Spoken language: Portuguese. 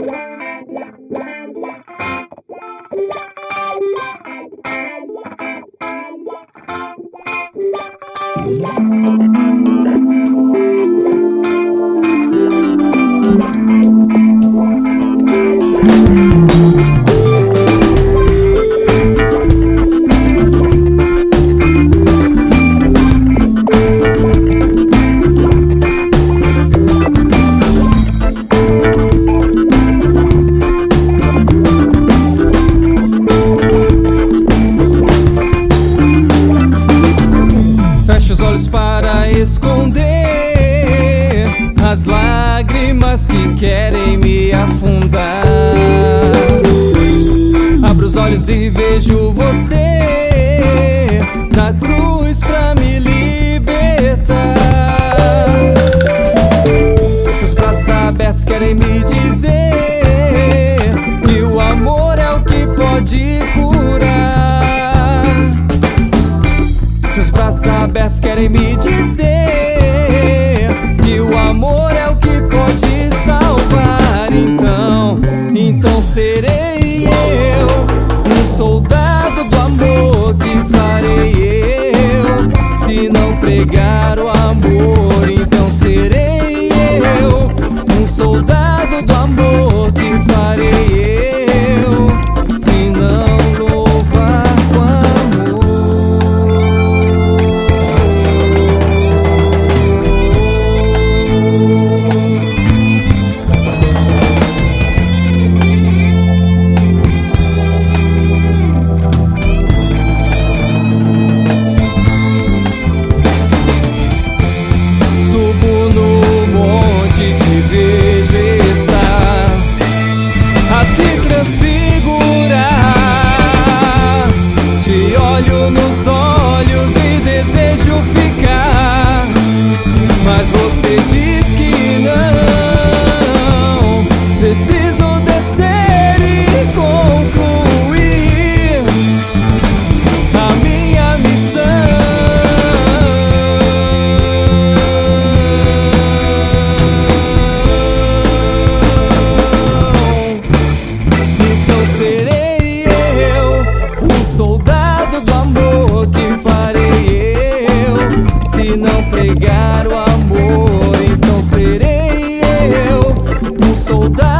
Para esconder as lágrimas que querem me afundar. Abro os olhos e vejo você na cruz pra me libertar. Seus braços abertos querem me dizer que o amor é o que pode curar. Seus braços abertos querem me dizer que o amor é o que pode salvar. Então serei eu, um soldado do amor. Que farei eu se não pregar o amor? Então serei eu, um soldado do amor. Que farei eu se não louvar com amor? Te olho nos olhos e desejo ficar, mas você diz que não. Preciso descer e concluir a minha missão. Então serei eu, um soldado do amor. Que farei eu se não pregar o amor? Então serei eu, um soldado